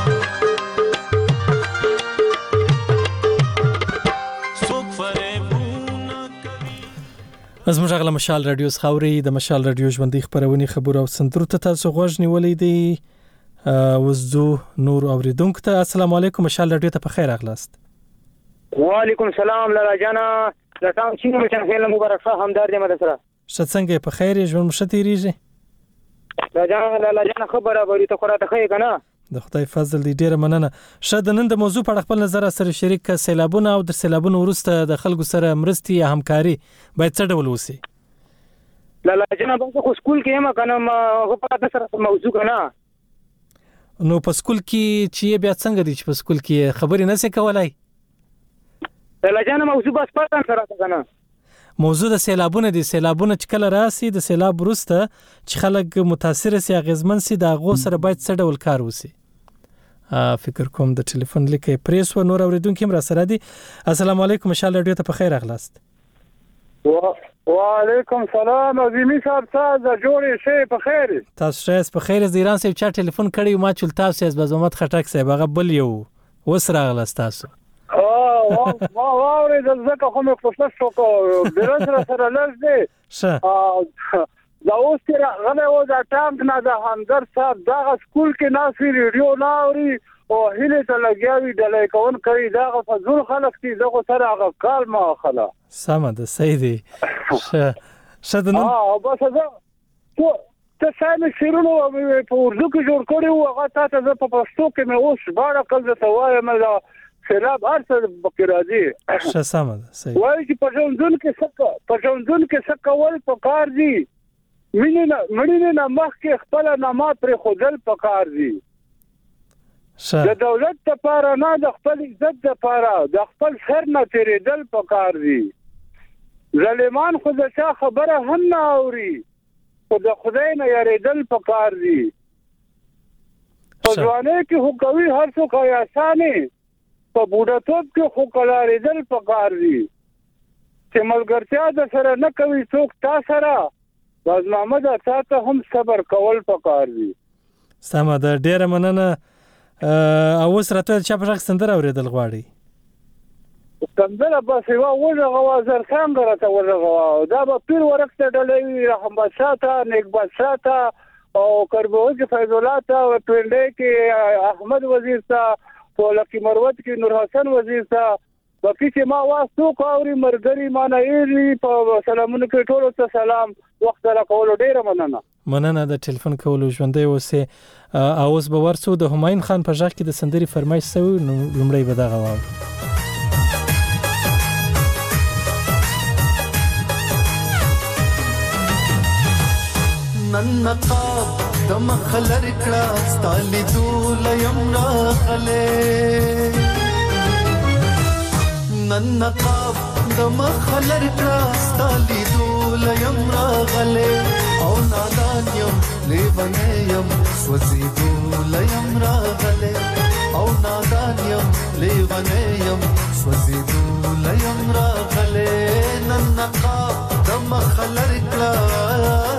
څوک فریبونه کوي. زموږ غلا مشال رادیو خاوري د مشال رادیو ژوندۍ خبرونه خبر او سنتر ته تاسو غوښ نیولې دي وزدو نور اوریدونکو ته السلام علیکم. مشال رادیو ته په خیر اغلاست. وعلیکم السلام لالا جانا لتام چې مو چې خیر مبارک شه همدار دې مده سره شت څنګه په خیر ژوند مشته ریږي لالا جانا لالا جانا خبره بری ته خورا ته خیر کنه د خدای فضل دې ډیره مننه. شد نن د موضوع په خپل نظر سره شریک سیلابونه او د سیلابونو ورسته د خلکو سره مرستي یا همکاري باید څه ډول وسی؟ لالا جانا په سکول کې ما کنه ما په تاسو سره موضوع کنه نو په سکول کې چې بیا څنګه دي چې په سکول کې خبرې نه سې کولای؟ لالا جانا موضوع بس پاتن سره کنه موضوع د سیلابونه دي. سیلابونه چې کله راسي د سیلاب ورسته چې خلک متاثر سي غزمن سي د غو سره باید څه ډول کار وسی؟ فکر کوم د ټلیفون لیکه پریس و نور اوریدونکو را سره دي. السلام علیکم مشال رادیو ته په خیر اغلاست. وعلیکم سلام عظیمی صاحب تاسو جوړې شي په خیر تاسو شایس په خیر از ایران صاحب چا ټلیفون کړی ما چول تاسو از بزمت خټک صاحب هغه بل یو وسره اغلاست تاسو اه ما واورې د زکه خو مې خپل شو کو بیرته سره لږ دی شه دا اوس کې غنه و دا ټانک نه د همدر صاحب دا سکول کې ناسي ریډیو ناوري او هله ته لګیاوي د لایکون کوي دا فزول خلک دي دغه سره هغه کال ما خلا سم ده سیدی شه شه د نن اه بس دا ته ساينه شیرونو په اردو کې جوړ کړی و هغه تاسو په پښتو کې مې اوس باندې کله ته وایم دا سیلاب ارسل بکرازي شه سم ده صحیح وایي چې په ژوندون کې څه په ژوندون کې څه کول په کار دي مینه مړینه نه مخکې خپل نامات پر خودل په کار دي د دولت لپاره نه د خپل عزت لپاره د خپل خیر نه تیرېدل په کار دي ظالمان خو د چا خبره هم نه اوري خو د خدای نه یریدل پکار دي په ځوانۍ کې خو کوي هر څوک آسانه په بوډاتوب کې خو کلاریدل پکار دي چې ملګرتیا د سره نه کوي څوک تا سره باز محمد تاسو هم صبر کول پکار دي سمه ده ډیره مننه او سره ته چا په شخص سندره اوریدل غواړي کمزله بس یو وژه غوا زر څنګه راته وژه غوا دا به پیر ورکته ډلې رحم بادشاہ نیک بادشاہ او کربوج فیض الله تا پنده کې احمد وزیر تا پولکی مروت کې نور حسن وزیر تا باقي چې ما واسطو کاوري مرګري ما نه ایری په سلامونه کې ټول ته سلام وخت را کول ډیره مننه مننه د ټلیفون کولو ژوندې اوسه او اوس به ورسو د همایون خان په ځخ کې د سندري فرمایش سو لومړی به دغه واو نن نقاب د مخلر کړه ستالي دول یم راغله نن نقاب د مخلر کړه ستالي دول یم راغله او نادان یم لیونه یم سوځي دول یم راغله او نادان یم لیونه یم سوځي دول یم راغله نن نقاب د مخلر کړه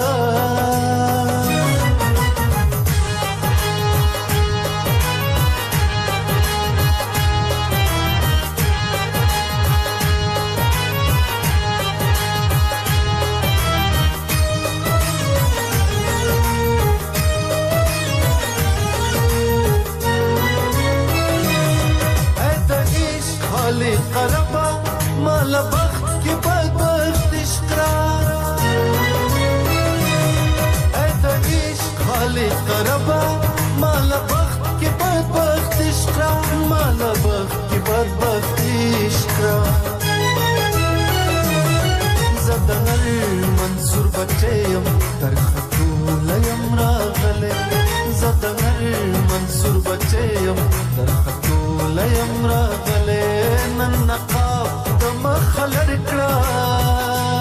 قربا مال بخت کی بدبخت اشکرا ایت عشق خالی قربا مال بخت کی بدبخت اشکرا مال بخت کی بدبخت اشکرا زدنر منصور بچیم در خطول یم راغله زدنر منصور بچیم در خطول یم راغله نن نقاب د مخلر کړه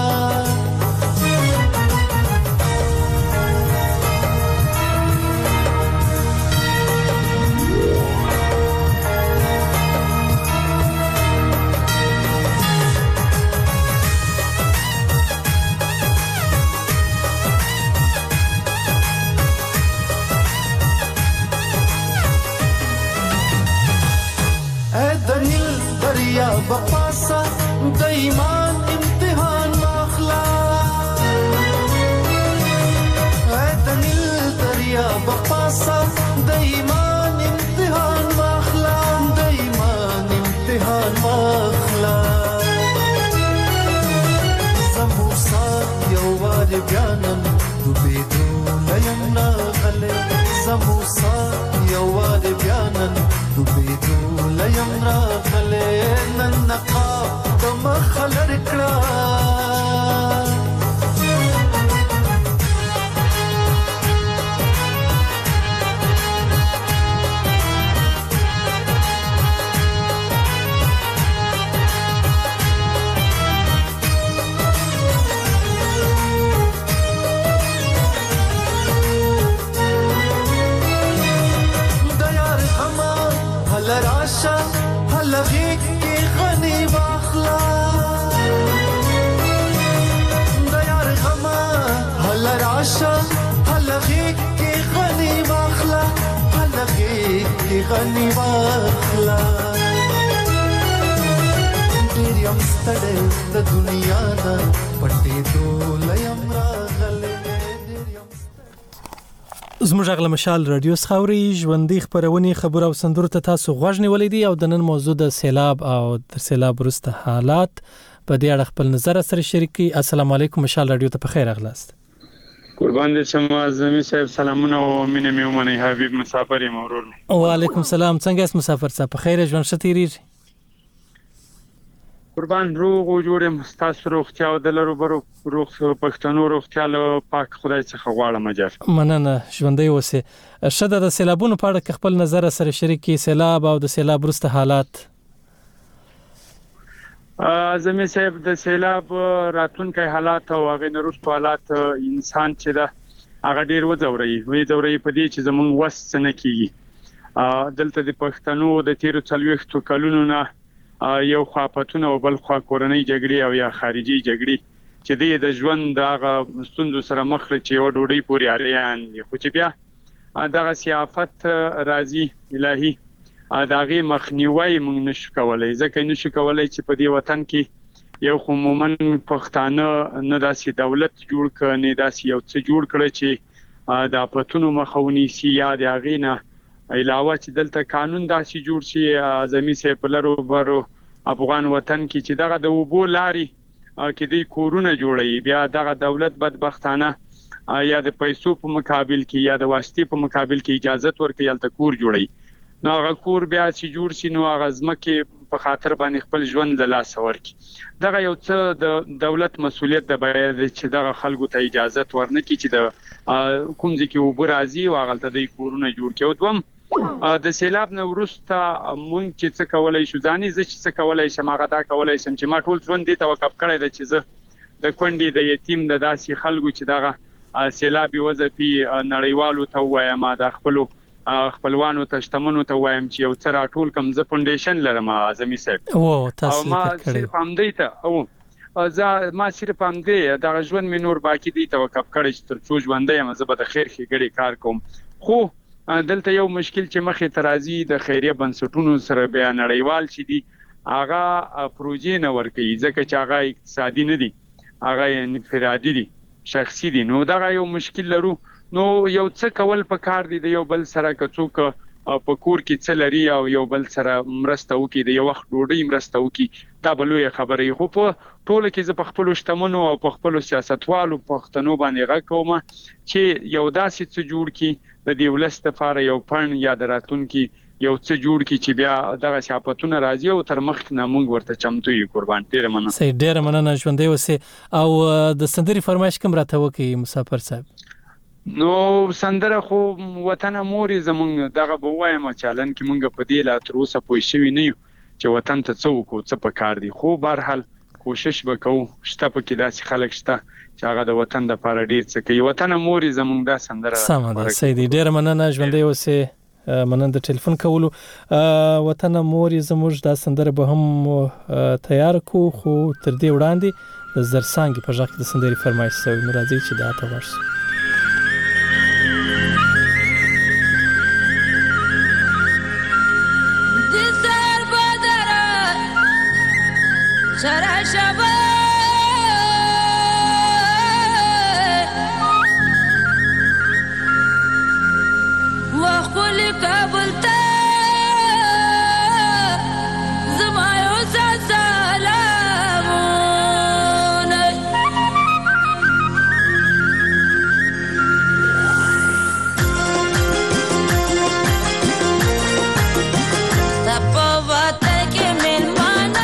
دریا بپاسا د ایمان امتحان ماخلا اے دنیل دریا بپاسا د ایمان امتحان ماخلا د ایمان امتحان ماخلا زموسا یو وار بیانم دوبېدو لیم راغله زموسا یو وار بیانم دوبېدو لیم راغله نن نقاب د مخلر کړه راشا هلغی کی غنی واخلا دیار غما هل راشا هلغی کی غنی واخلا هلغی کی غنی واخلا ډیریم ستړی د دنیا نه پټې دولیم راغله زموږ غل مشال رادیو خاوري ژوندۍ خبرونه خبر او سندرو ته تاسو غوښنی ولیدي او د نن موضوع د سیلاب او د سیلاب وروسته حالات په دې اړه خپل نظر سره شریکي. السلام علیکم مشال رادیو ته په خیر اغلاست. قربان دې شم زمي صاحب سلامونه او مینه مې ومنه حبيب مسافر مرور. وعلیکم السلام څنګه اس مسافر صاحب په خیر ژوند شتيري قربان روغ او جوړم تاسو روغتیا او د لرو برو روغ پښتنو روغتیا له پاک خدای څخه غواړم اجازه مننه ژوندۍ اوسه. شته د سیلابونو په اړه خپل نظر سره شریکي سیلاب او د سیلاب وروسته حالات. زمي صاحب د سیلاب راتلونکي حالات او هغه نورستو حالات انسان چې دا هغه ډیر وځوري وي ځوري په دې چې زمونږ وس نه کیږي دلته د پښتنو د تیرو څلويختو کلونو نه یو خاپتون او بل خوا کورنۍ جګړې او یا خارجي جګړې چې د ژوند دغه ستوندو سره مخ چې یو ډوډۍ پوري اړین خو چې بیا دغه سیافت راځي الهي داغه مخنیوي موږ نشو کولای ځکه نشو کولای چې په دې وطن کې یو عموماً پښتانه نه داسې دولت جوړ کړي نه داسې یو څه جوړ کړي چې د اپتونو مخاوني سي یا دغه نه علاوه چې دلته قانون داسې جوړ شي زمي سه په لارو برو افغان وطن کې چې دغه د وبو لاري کې د کورونه جوړي بیا دغه دولت بدبختانه یا د پیسو په مقابل کې یا د واسطې په مقابل کې اجازه ورکړي یا د کور جوړي نو هغه کور بیا چې جوړ شي نو هغه ځمکه په خاطر باندې خپل ژوند له لاس ورکړي دغه یو څه د دولت مسؤلیت د بیان چې دغه خلکو ته اجازه ورنکړي چې د کوم ځکه وبو راځي او هغه ته د کورونه جوړ کړي او دوم د سیلاب نو ورسته مونږ چې څه کولای شو ځاني زه چې څه کولای شم هغه دا کولای شم چې ما ټول ژوند دې توقف کړی د چې زه د کونډې د یتیم د داسې خلکو چې دغه سیلاب وظیفي نړیوالو ته وایم دا خپل خپلوانو ته شتمنو ته وایم چې یو څه راټول کم ز فاونډیشن لرم اعظمي صاحب او تاسو ما صرف هم دی ته او زه ما صرف هم دی دا ژوند مې نور باقی دی توقف کړی چې تر څو ژوندې یم زه به د خیر ښېګړې کار کوم خو دلته یو مشکل چې مخې ترازی د خیریه بنسټونو سره بیا نړیوال چې دی هغه پروژې نه ورکوي ځکه چې هغه اقتصادي نه دي هغه انفرادي دي شخصي دي نو دا یو مشکل لرو نو یو څه کول په کار دي د یو بل سره کڅوک په کور کې څه لري او یو بل سره مرسته وکي د یو وخت ډوډۍ مرسته وکي دا بلوي خبرې خو په ټول کې ز په خپل شتمنو او په خپل سیاستوالو پښتنو باندې غوښوم چې یو داسې څه جوړ کی د دې ولست لپاره یو پن یا دراتون کې یو څه جوړ کی چې بیا دغه شاپتونه راځي او تر مخ نه مونږ ورته چمتو یو قربان ډیر مننه سي ډیر مننه ژوندې وسه او د سندري فرمایش کوم راته وکي مسافر صاحب نو سندره خو وطن موري زمونږ دغه بوایم چالن کې مونږ په دې لا تر اوسه پوه شوی نه یو چې وطن ته څه وکړو څه پکار دي خو بهر حال کوشش وکړو شته په کې داسې خلک شته چې هغه د وطن د لپاره ډیر څه کوي وطن موري زمونږ دا سندره سم ده سیدی ډیر مننه ژوندې وسه مننه د ټلیفون کولو وطن موري زموږ دا سندره به هم تیار کو خو تر دې وړاندې د زرسانګ په ځکه د سندري فرمایش سوي مرادي چې دا ته ورسي Shara shaba wa khul kabul ta zamayo sa salamun tapavat ke melman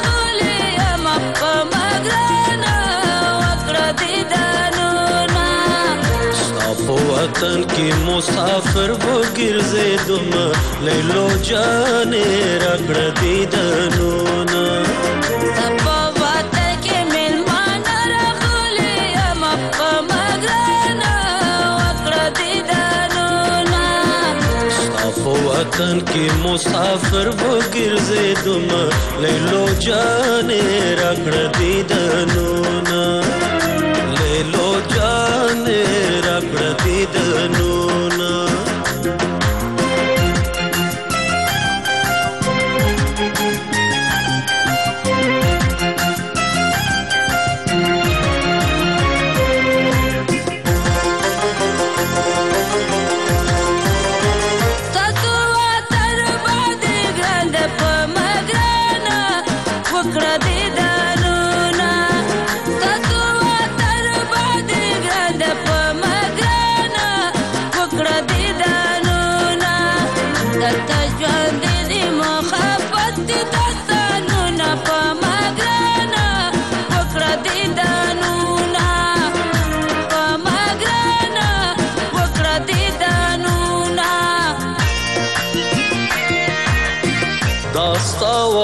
وطن کی مسافر و ګرځېدم لیلو جانې راکړه دیدنونه په وطن کې مېلمانه راغلي یم په مګرانه وکړه دیدنونه ستا په وطن کې مسافر و ګرځېدم لیلو جانې راکړه دیدنونه لیلو جانې راکړه دیدنونه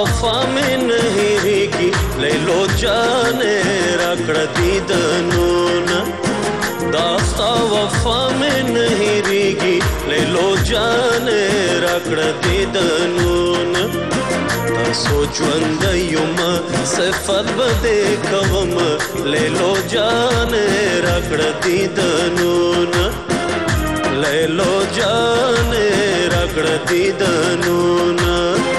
وفا مې نه هېرېږي لیلو جانې راکړه دیدنونه دا ستا وفا مې نه هېرېږي لیلو جانې راکړه دیدنونه تاسو ژوندی یم صفت به دې کوم لیلو جانې راکړه دیدنونه لیلو جانې راکړه دیدنونه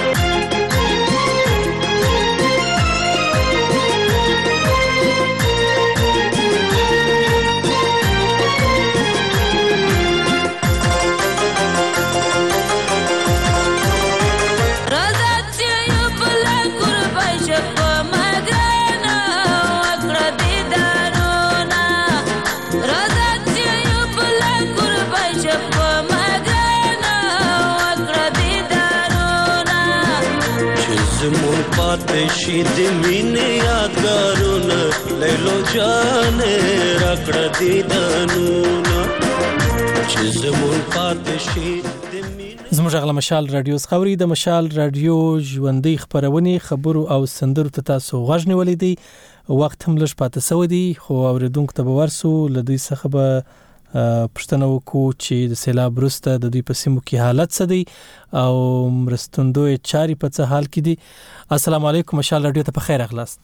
زمون پاتې شي د مینې یادګارونه لیلو جانې راکړه دیدنونه چې زمون پاتې شي زموږ غلا مشال رادیو خوري د مشال رادیو ژوندۍ خبرونه خبرو او سندرو ته تاسو غوږ نیولې دي وخت هم لږ پاتې سو دي خو اوریدونکو ته به ورسو لدوی څخه به پښتنه وکړو چې د سیلاب وروسته د دوی په سیمو کې حالت څه دی او مرستندوی چاري په څه حال کې دي. السلام علیکم مشال رادیو ته په خیر اغلاست.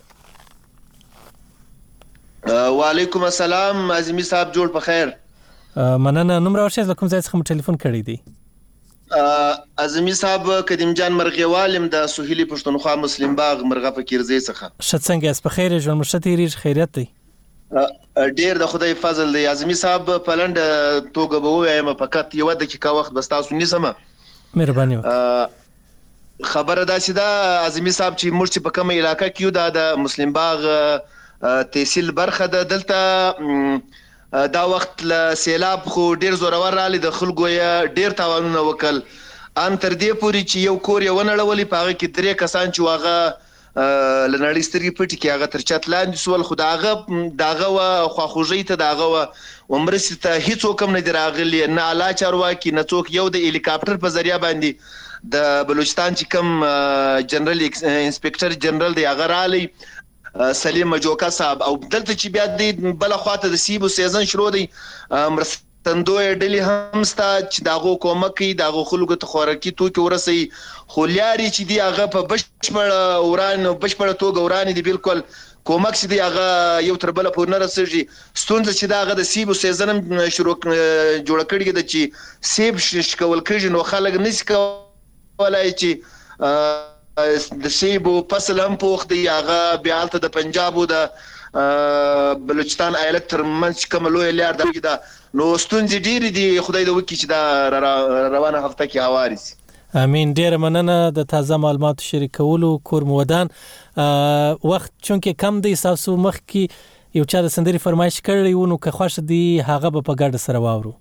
وعلیکم السلام عظیمی صاحب جوړ په خیر. مننه نوم راوښیاست کوم ځای څخه مو ټلیفون کړی دی؟ عظیمی صاحب قدیم جان مرغیوالم د سهیلی پښتونخوا مسلم باغ مرغه فقیرزی څخه. ښه څنګه یاست؟ په خیر ژوند مو ښه تیریږي؟ خیریت دی؟ ډیر د خدای فضل دی عظیمی صاحب. په لنډ توګه به وایم فقط یو دقیقه وخت بس تاسو نیسمه مهرباني وکړئ. خبره دا چې دا عظیمی صاحب چې موږ په کومه علاقه کې یو د مسلم باغ تحصیل برخه ده دلته دا وخت له سیلاب خو ډیر زورور رالی د خلکو یې ډیر تاوانونه وکړ ان تر دې پورې چې یو کور یې ونړولې په هغه کې درې کسان چې واغه لنړی سترګې پټې کې هغه تر چت لاندې سول خو داغه داغه وا خواخوږی ته داغه وا عمرسته ته هیڅ حکم نه دی راغلی نه اعلی چارواکي نه څوک یو د هلیکاپټر په ذریعہ باندې د بلوچستان چې کوم جنرال انسپکټر جنرال دی هغه رالی سلیم جوکا صاحب او دلته چې بیا د بل خواته د سیبو سیزن شروع دی مرستندوی ډلی هم ستا چې داغو کومکې داغو خلکو ته خوراکي توکي ورسي خو لیاري چې دی هغه په بشپړ اوران بشپړ توګه اوران دی بالکل کومک چې دی هغه یو تر بل پور نه رسېږي ستونزه چې دا هغه د سیبو سیزن شروع جوړ کړی دی چې سیب شکول کېږي نو خلک نشي کولای چې د سیبو فصل هم پوخ دی هغه بیا الته د پنجاب او د بلوچستان ایالت تر منځ کوم لوی لار دی دا نو ستونزې ډېرې دي خدای دې وکړي چې دا روانه هفته کې هواري سي. امين. ډیره مننه د تازه معلوماتو شریکولو کور مودان. وخت چونکه کم دی تاسو مخ کې یو چا د سندري فرمایش کړی و نو که خوښ دی هغه به په ګډه سره واورو.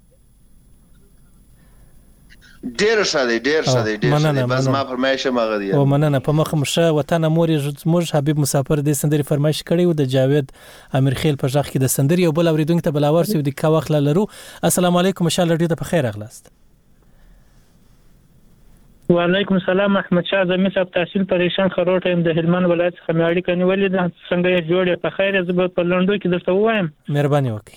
ډیر ښه دی ډیر ښه دی ډیر ښه دی بس ما فرمایش مغه دی او مننه په مخ مشه وطن مور موږ حبیب مسافر د سندري فرمایش کړی و د جاوید امیر خیل په ځخ کې د سندري او بل اوریدونکو ته بلاور سي د کا وخت لرو. السلام علیکم ان شاء الله ډیر په خیر اغلاست. وعلیکم السلام احمد شاه زمي صاحب تحصیل پریشان خروټ هم د هلمند ولایت څخه مېاړي کني ولې د څنګه جوړه په خیر زب په لندو کې درته وایم مهرباني وکړئ.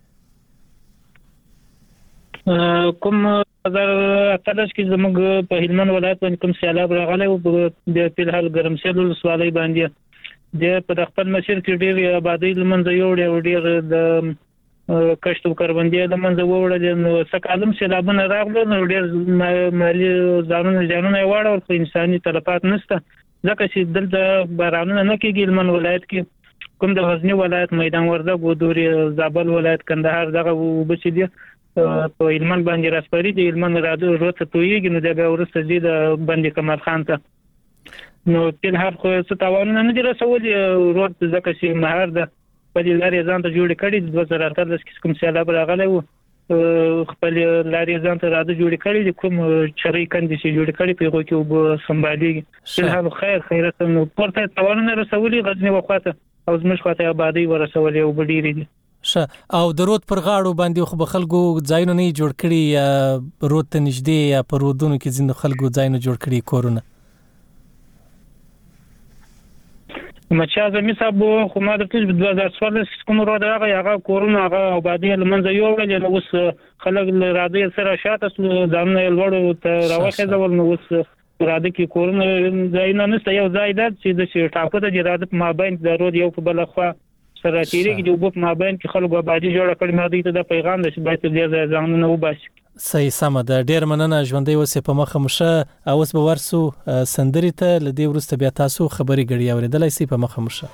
کوم هزار اتلس کې زموږ په هلمند ولایت باندې کوم سیلاب راغلی او د په حال ګرمسېل ولسوالۍ باندې د په خپل مسیر کې ډېر آبادی لمنځه یوړې او ډېر د کشت او کروندې لمنځه وړل نو سکالم سیلابونه راغلي نو ډېر مالي ځانونه ځانونه واړول خو انساني تلفات نشته ځکه چې دلته بارانونه نه کېږي هلمند ولایت کې کوم د غزنی ولایت میدان وردګ ودوري زابل ولایت کندهار دغه وبچې دي په هلمند باندې راسپاري دي هلمند راځي روته تویږي نو دغه ورسته دي د بندي کمال خان ته نو تل هر خو څه تاوانونه نه دي رسولي روت ځکه چې مهار ده په دې لارې ځان ته جوړ کړي د دوه زره اتلس کې کوم سیلاب راغلی و خپل لارې ځان ته راځي جوړ کړي کوم چرې کندې چې جوړ کړي په هغه کې وب سمبالي تل خیر خیرت نو پورته تاوانونه رسولي غزنی وخته او زموږ خواته آبادی ورسولي او بډيري دي شه او د رود پر غاړو باندې خو به خلکو ځایونه نه جوړ کړي یا رود ته نږدې یا پر رودونو کې ځینې خلکو ځایونه جوړ کړي کورونه مچا زمي صاحب خو ما د دوه هزار څوارلس کوم ورو دا هغه کورونه هغه آبادی لمنځه یو ول نو اوس خلک راځي سره شاته ځان لوړ ته راوخه ځول نو اوس راځي کې کورونه ځای نه نشته یو ځای ده چې د ټاپو د جرادت مابین د رود یو په بل خوا سره تیری کې د وب مابین کې خلک آبادی جوړ کړي ما دې ته د پیغام د شبایت دې ځان نه وباسي صحیح سم ده ډیر مننه ژوندۍ وسه په مخه مشه اوس به ورسو سندري ته لدی ورسته بیا تاسو خبري غړي اوریدلای سي په مخه مشه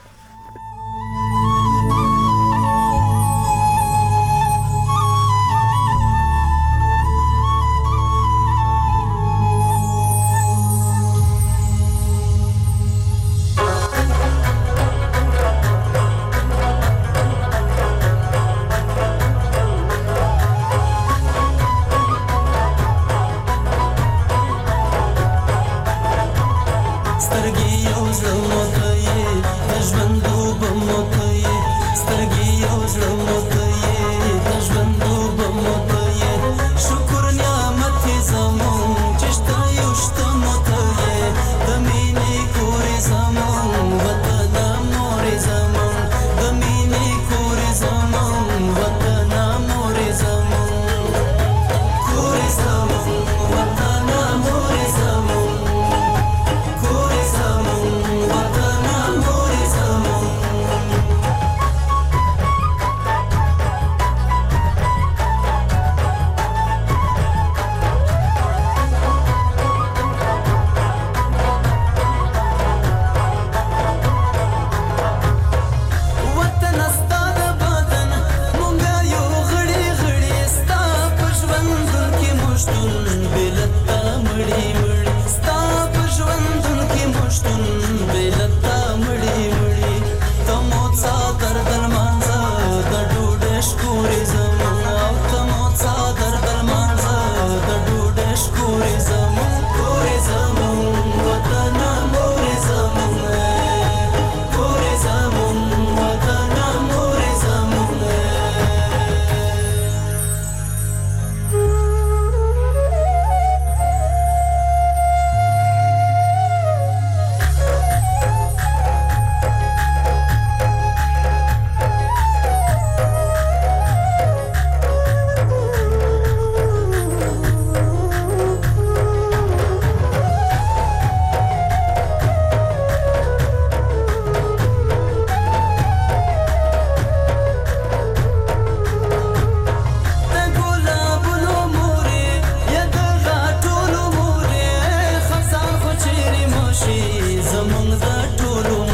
زمونږ د ټولو